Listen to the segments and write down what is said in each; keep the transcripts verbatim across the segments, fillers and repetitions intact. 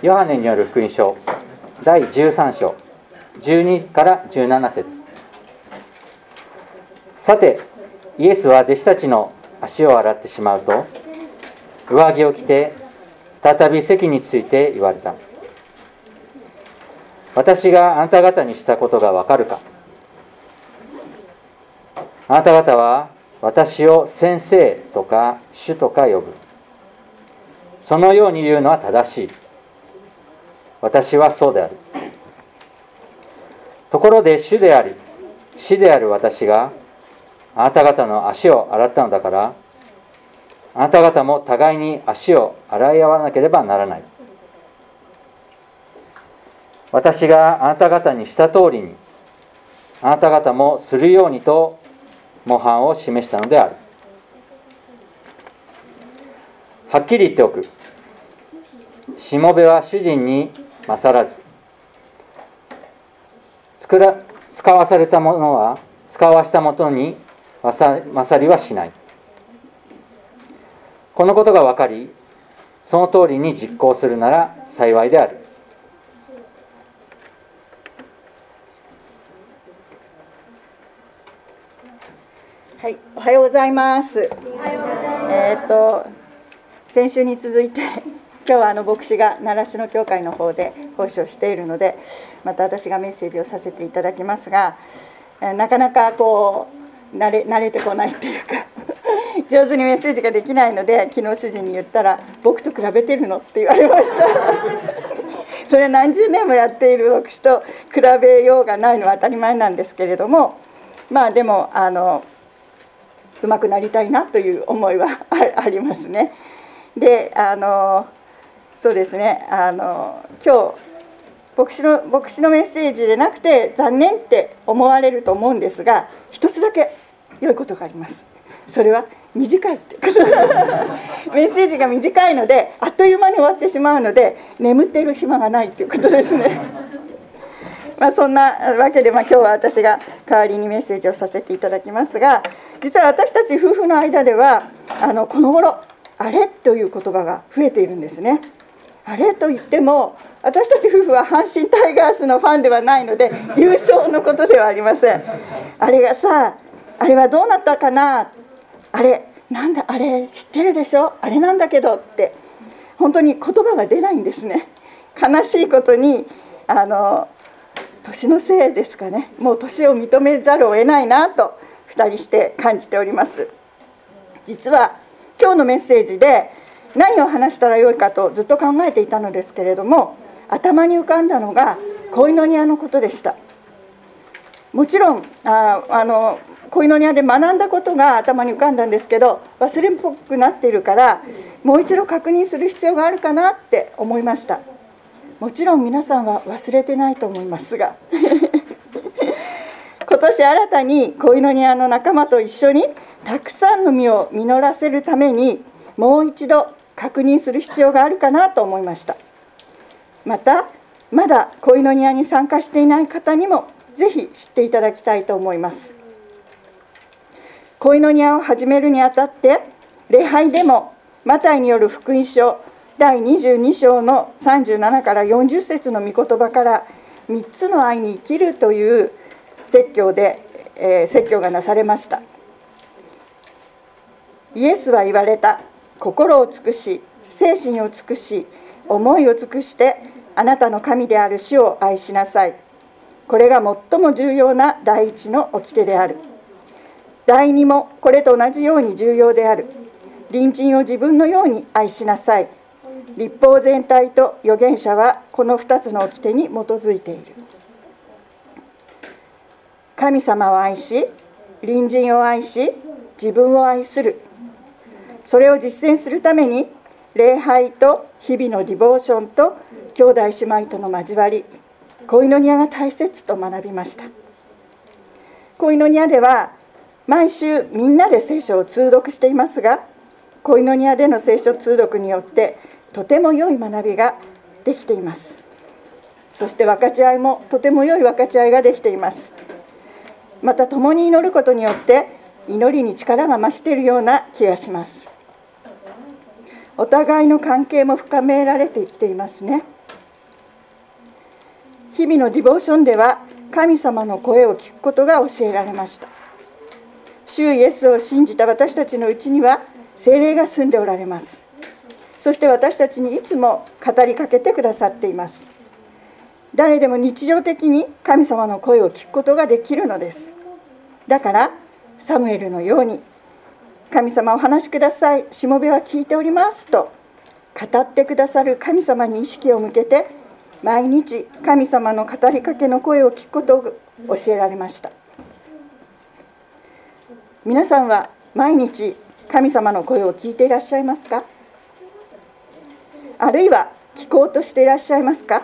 ヨハネによる福音書だいじゅうさん章じゅうにからじゅうなな節。さてイエスは弟子たちの足を洗ってしまうと、上着を着て再び席について言われた。私があなた方にしたことがわかるか。あなた方は私を先生とか主とか呼ぶ。そのように言うのは正しい。私はそうである。ところで主であり師である私があなた方の足を洗ったのだから、あなた方も互いに足を洗い合わなければならない。私があなた方にした通りにあなた方もするようにと模範を示したのである。はっきり言っておく。しもべは主人に勝らず、作ら使わされたものは使わしたものに勝りはしない。このことが分かり、その通りに実行するなら幸いである。 はい、おはようございます。えー、と先週に続いて今日はあの牧師が習志野教会の方で奉仕をしているので、また私がメッセージをさせていただきますが、なかなかこう慣れ、慣れてこないっていうか上手にメッセージができないので、昨日主人に言ったら僕と比べてるのって言われましたそれは何十年もやっている牧師と比べようがないのは当たり前なんですけれども、まあでもあの上手くなりたいなという思いはありますね。で、あのそうですね、あの今日牧師の牧師のメッセージでなくて残念って思われると思うんですが、一つだけ良いことがあります。それは短いってことメッセージが短いのであっという間に終わってしまうので、眠っている暇がないっていうことですねまあそんなわけで、まあ、今日は私が代わりにメッセージをさせていただきますが、実は私たち夫婦の間ではあのこの頃あれという言葉が増えているんですね。あれと言っても私たち夫婦は阪神タイガースのファンではないので優勝のことではありません。あれがさ、あれはどうなったかな、あれなんだ、あれ知ってるでしょ、あれなんだけどって本当に言葉が出ないんですね。悲しいことにあの年のせいですかね、もう年を認めざるを得ないなとふたりして感じております。実は今日のメッセージで何を話したらよいかとずっと考えていたのですけれども、頭に浮かんだのがコイノニアのことでした。もちろんああのコイノニアで学んだことが頭に浮かんだんですけど、忘れっぽくなっているからもう一度確認する必要があるかなって思いました。もちろん皆さんは忘れてないと思いますが今年新たにコイノニアの仲間と一緒にたくさんの実を実らせるためにもう一度確認する必要があるかなと思いました。またまだコイノニアに参加していない方にもぜひ知っていただきたいと思います。コイノニアを始めるにあたって礼拝でもマタイによる福音書だいにじゅうに章のさんじゅうななからよんじゅっ節の御言葉からみっつの愛に生きるという説教で、えー、説教がなされました。イエスは言われた。心を尽くし、精神を尽くし、思いを尽くしてあなたの神である主を愛しなさい。これが最も重要な第一の掟である。第二もこれと同じように重要である。隣人を自分のように愛しなさい。律法全体と預言者はこのふたつの掟に基づいている。神様を愛し、隣人を愛し、自分を愛する。それを実践するために礼拝と日々のディボーションと兄弟姉妹との交わり、コイノニアが大切と学びました。コイノニアでは毎週みんなで聖書を通読していますが、コイノニアでの聖書通読によってとても良い学びができています。そして分かち合いもとても良い分かち合いができています。また共に祈ることによって祈りに力が増しているような気がします。お互いの関係も深められてきていますね。 日々のディボーションでは神様の声を聞くことが教えられました。主イエスを信じた私たちのうちには聖霊が住んでおられます。そして私たちにいつも語りかけてくださっています。誰でも日常的に神様の声を聞くことができるのです。だからサムエルのように、神様お話しください、しもべは聞いておりますと語ってくださる神様に意識を向けて、毎日神様の語りかけの声を聞くことを教えられました。皆さんは毎日神様の声を聞いていらっしゃいますか？あるいは聞こうとしていらっしゃいますか？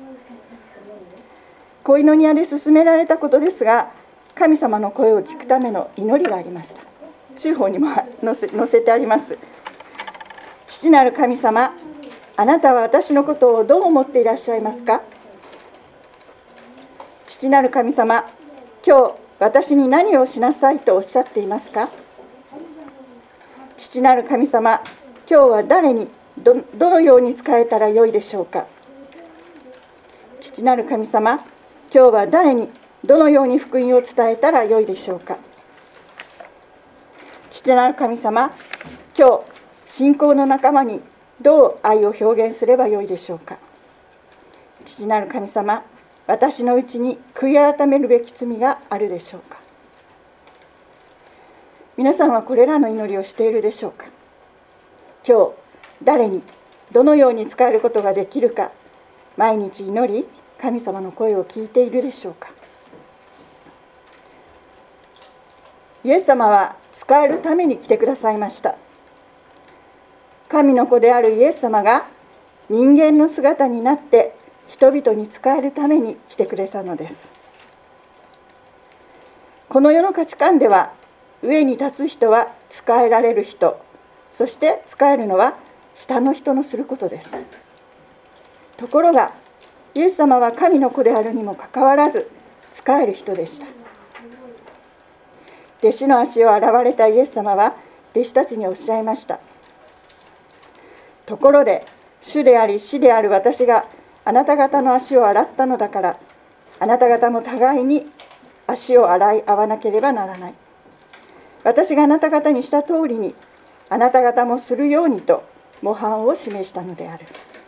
コイノニアで進められたことですが、神様の声を聞くための祈りがありました。週報にも載せ、載せてあります。父なる神様、あなたは私のことをどう思っていらっしゃいますか？父なる神様、今日私に何をしなさいとおっしゃっていますか？父なる神様、今日は誰に ど, どのように仕えたらよいでしょうか？父なる神様、今日は誰にどのように福音を伝えたらよいでしょうか？父なる神様、今日信仰の仲間にどう愛を表現すればよいでしょうか？父なる神様、私のうちに悔い改めるべき罪があるでしょうか？皆さんはこれらの祈りをしているでしょうか？今日誰にどのように仕えることができるか、毎日祈り神様の声を聞いているでしょうか？イエス様は仕えるために来てくださいました。神の子であるイエス様が人間の姿になって人々に仕えるために来てくれたのです。この世の価値観では、上に立つ人は仕えられる人、そして仕えるのは下の人のすることです。ところがイエス様は神の子であるにもかかわらず仕える人でした。弟子の足を洗われたイエス様は弟子たちにおっしゃいました。ところで主であり師である私があなた方の足を洗ったのだから、あなた方も互いに足を洗い合わなければならない。私があなた方にした通りにあなた方もするようにと模範を示したのである。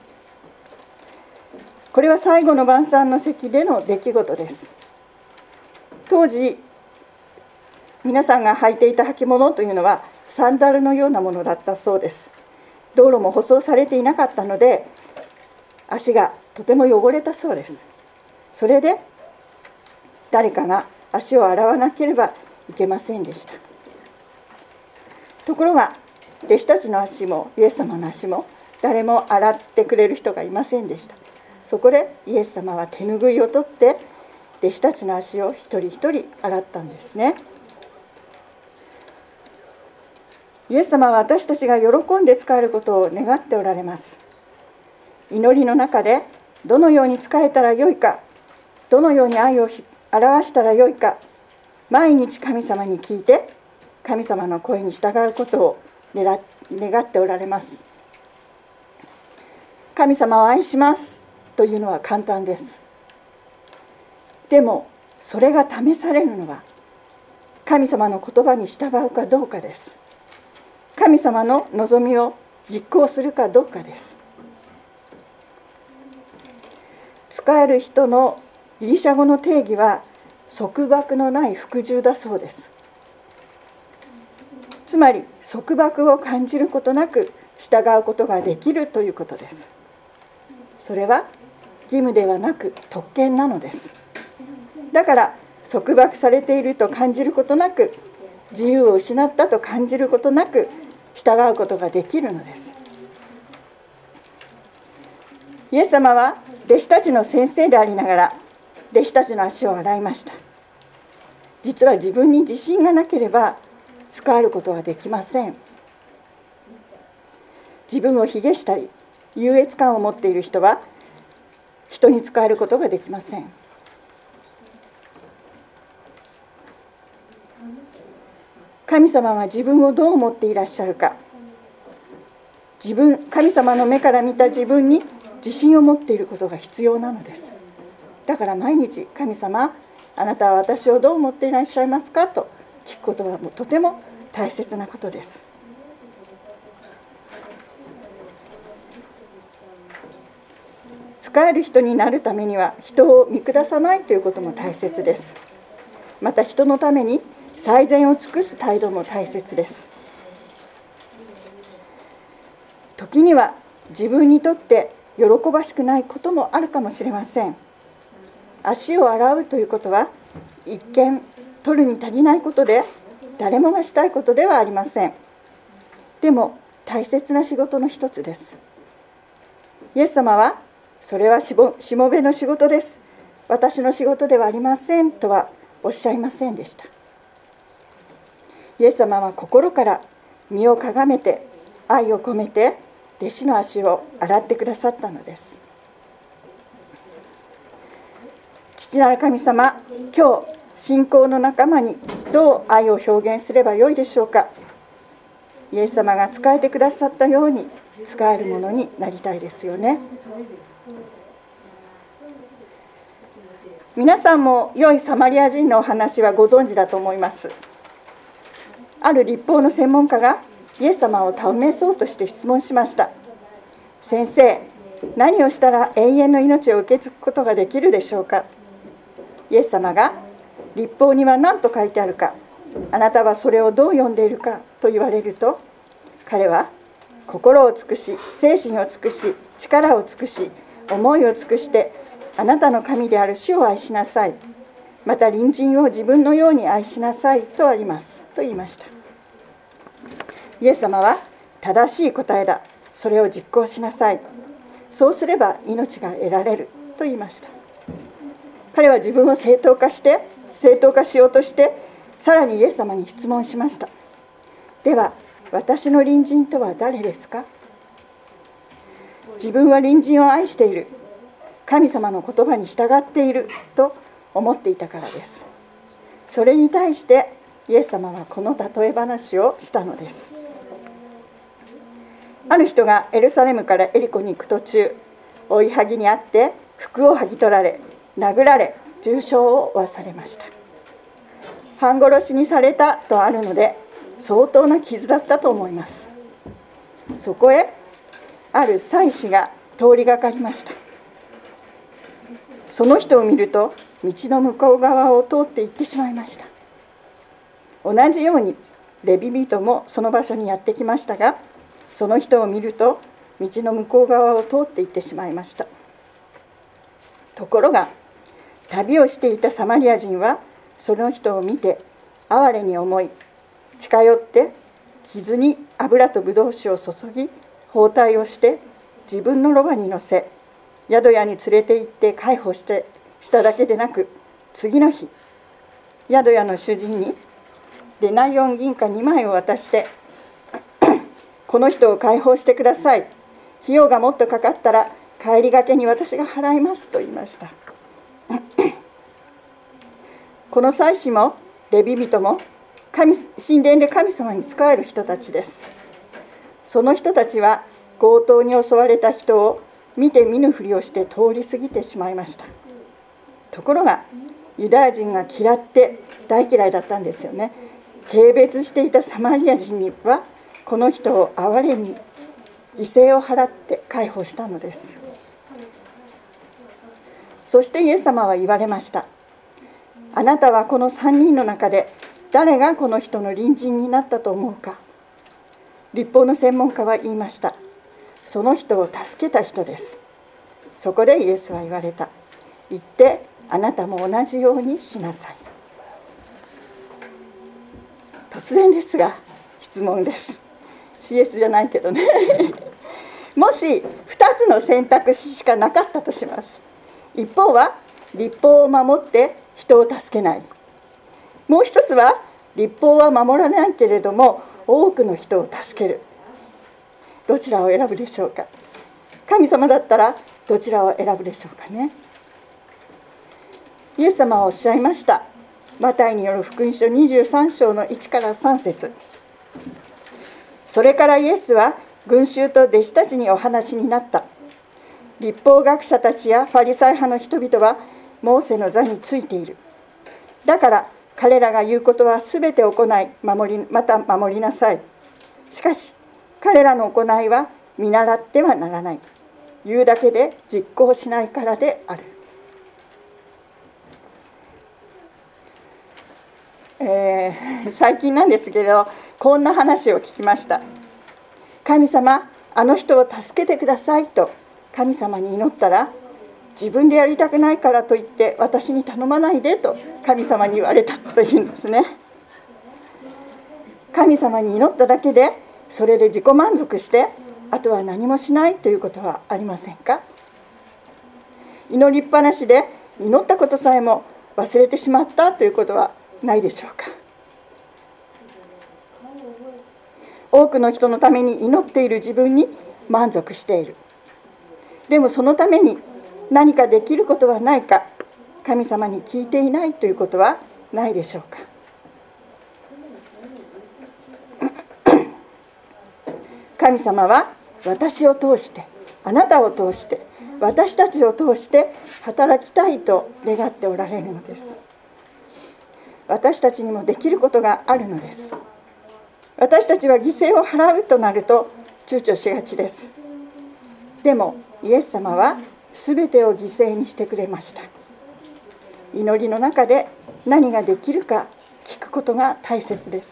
これは最後の晩餐の席での出来事です。当時皆さんが履いていた履物というのはサンダルのようなものだったそうです。道路も舗装されていなかったので足がとても汚れたそうです。それで誰かが足を洗わなければいけませんでした。ところが弟子たちの足もイエス様の足も誰も洗ってくれる人がいませんでした。そこでイエス様は手拭いを取って弟子たちの足を一人一人洗ったんですね。イエス様は私たちが喜んで仕えることを願っておられます。祈りの中でどのように仕えたらよいか、どのように愛を表したらよいか、毎日神様に聞いて神様の声に従うことを願っておられます。神様を愛しますというのは簡単です。でもそれが試されるのは神様の言葉に従うかどうかです。神様の望みを実行するかどうかです。仕える人のギリシャ語の定義は束縛のない服従だそうです。つまり束縛を感じることなく従うことができるということです。それは義務ではなく特権なのです。だから束縛されていると感じることなく、自由を失ったと感じることなく従うことができるのです。イエス様は弟子たちの先生でありながら弟子たちの足を洗いました。実は自分に自信がなければ仕えることはできません。自分を卑下したり優越感を持っている人は人に仕えることができません。神様が自分をどう思っていらっしゃるか、自分神様の目から見た自分に自信を持っていることが必要なのです。 だから毎日、神様、あなたは私をどう思っていらっしゃいますかと聞くことはもうとても大切なことです。仕える人になるためには人を見下さないということも大切です。また人のために最善を尽くす態度も大切です。時には自分にとって喜ばしくないこともあるかもしれません。足を洗うということは一見取るに足りないことで、誰もがしたいことではありません。でも大切な仕事の一つです。イエス様は、それはしもべの仕事です、私の仕事ではありませんとはおっしゃいませんでした。イエス様は心から身をかがめて愛を込めて弟子の足を洗ってくださったのです。父なる神様、今日信仰の仲間にどう愛を表現すればよいでしょうか。イエス様が仕えてくださったように仕えるものになりたいですよね。皆さんも良いサマリア人のお話はご存知だと思います。ある律法の専門家がイエス様を試そうとして質問しました。先生、何をしたら永遠の命を受け継ぐことができるでしょうか。イエス様が、律法には何と書いてあるか、あなたはそれをどう読んでいるかと言われると、彼は心を尽くし、精神を尽くし、力を尽くし、思いを尽くしてあなたの神である主を愛しなさい、また隣人を自分のように愛しなさいとありますと言いました。イエス様は、正しい答えだ、それを実行しなさい、そうすれば命が得られると言いました。彼は自分を正当化して正当化しようとして、さらにイエス様に質問しました。では私の隣人とは誰ですか。自分は隣人を愛している、神様の言葉に従っていると思っていたからです。それに対してイエス様はこの例え話をしたのです。ある人がエルサレムからエリコに行く途中、追いはぎにあって服を剥ぎ取られ、殴られ、重傷を負わされました。半殺しにされたとあるので、相当な傷だったと思います。そこへある祭司が通りがかりました。その人を見ると、道の向こう側を通って行ってしまいました。同じようにレビ人もその場所にやってきましたが、その人を見ると道の向こう側を通って行ってしまいました。ところが旅をしていたサマリア人はその人を見て哀れに思い、近寄って傷に油とブドウ酒を注ぎ、包帯をして自分のロバに乗せ、宿屋に連れて行って介抱してしただけでなく、次の日宿屋の主人にデナリオン銀貨にまいを渡してこの人を解放してください、費用がもっとかかったら帰りがけに私が払いますと言いました。この祭司もレビ人も神神殿で神様に仕える人たちです。その人たちは強盗に襲われた人を見て見ぬふりをして通り過ぎてしまいました。ところがユダヤ人が嫌って大嫌いだったんですよね。軽蔑していたサマリア人にはこの人を憐れみ犠牲を払って解放したのです。そしてイエス様は言われました。あなたはこのさんにんの中で誰がこの人の隣人になったと思うか。律法の専門家は言いました。その人を助けた人です。そこでイエスは言われた。言ってあなたも同じようにしなさい。突然ですが質問です。シーエス じゃないけどねもしふたつの選択肢しかなかったとします。一方は律法を守って人を助けない、もう一つは律法は守らないけれども多くの人を助ける。どちらを選ぶでしょうか。神様だったらどちらを選ぶでしょうかね。イエス様はおっしゃいました。マタイによる福音書にじゅうさん章のいちからさん節。それからイエスは群衆と弟子たちにお話になった。律法学者たちやファリサイ派の人々はモーセの座についている。だから彼らが言うことはすべて行い守りまた守りなさい。しかし彼らの行いは見習ってはならない。言うだけで実行しないからである。えー、最近なんですけど、こんな話を聞きました。神様、あの人を助けてくださいと神様に祈ったら、自分でやりたくないからといって私に頼まないでと神様に言われたというんですね。神様に祈っただけでそれで自己満足して、あとは何もしないということはありませんか？祈りっぱなしで祈ったことさえも忘れてしまったということはないでしょうか？多くの人のために祈っている自分に満足している。でもそのために何かできることはないか、神様に聞いていないということはないでしょうか？神様は私を通して、あなたを通して、私たちを通して働きたいと願っておられるのです。私たちにもできることがあるのです。私たちは犠牲を払うとなると躊躇しがちです。でもイエス様はすべてを犠牲にしてくれました。祈りの中で何ができるか聞くことが大切です。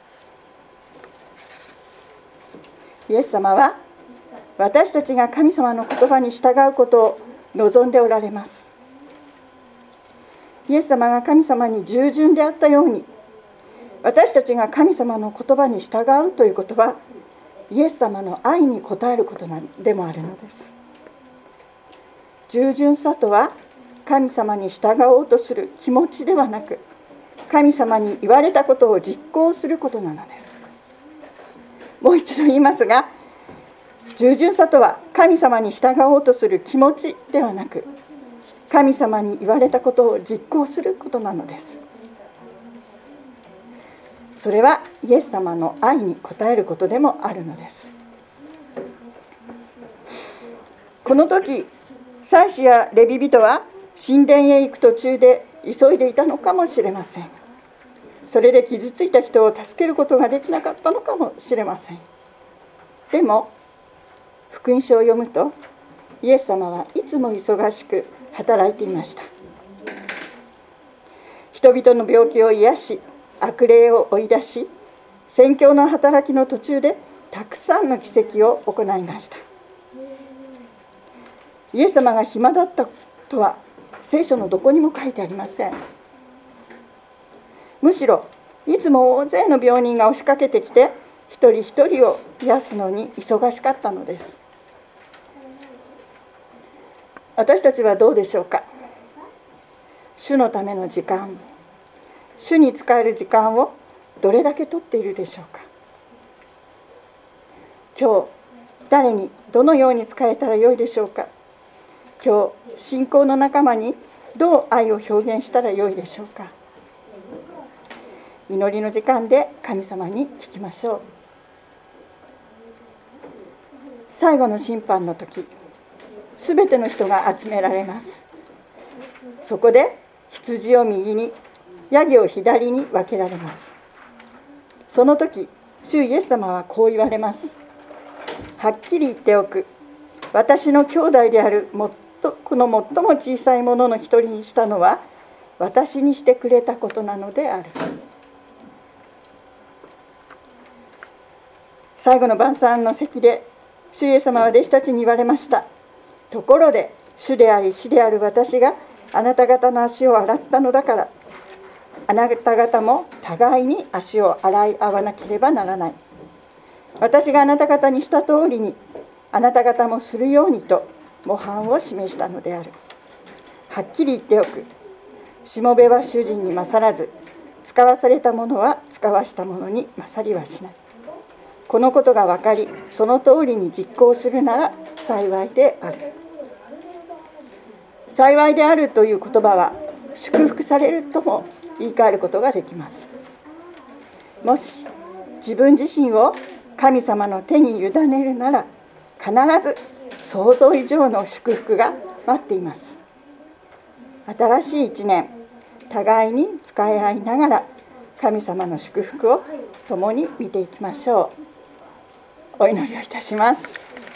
イエス様は私たちが神様の言葉に従うことを望んでおられます。イエス様が神様に従順であったように、私たちが神様の言葉に従うということはイエス様の愛に応えることでもあるのです。従順さとは神様に従おうとする気持ちではなく、神様に言われたことを実行することなのです。もう一度言いますが、従順さとは神様に従おうとする気持ちではなく、神様に言われたことを実行することなのです。それはイエス様の愛に応えることでもあるのです。この時、祭司やレビ人は神殿へ行く途中で急いでいたのかもしれません。それで傷ついた人を助けることができなかったのかもしれません。でも福音書を読むと、イエス様はいつも忙しく働いていました。人々の病気を癒し、悪霊を追い出し、宣教の働きの途中でたくさんの奇跡を行いました。イエス様が暇だったとは聖書のどこにも書いてありません。むしろいつも大勢の病人が押しかけてきて、一人一人を癒すのに忙しかったのです。私たちはどうでしょうか？主のための時間、主に使える時間をどれだけ取っているでしょうか？今日誰にどのように使えたらよいでしょうか？今日信仰の仲間にどう愛を表現したらよいでしょうか？祈りの時間で神様に聞きましょう。最後の審判の時、すべての人が集められます。そこで羊を右に、ヤギを左に分けられます。その時、主イエス様はこう言われます。はっきり言っておく。私の兄弟であるもっとこの最も小さいものの一人にしたのは、私にしてくれたことなのである。最後の晩餐の席で、主イエス様は弟子たちに言われました。ところで、主であり師である私があなた方の足を洗ったのだから、あなた方も互いに足を洗い合わなければならない。私があなた方にした通りに、あなた方もするようにと模範を示したのである。はっきり言っておく。しもべは主人に勝らず、使わされた者は使わした者に勝りはしない。このことが分かり、その通りに実行するなら幸いである。幸いであるという言葉は、祝福されるとも言い換えることができます。もし自分自身を神様の手に委ねるなら、必ず想像以上の祝福が待っています。 新しい一年、互いに仕え合いながら神様の祝福を共に見ていきましょう。お祈りをいたします。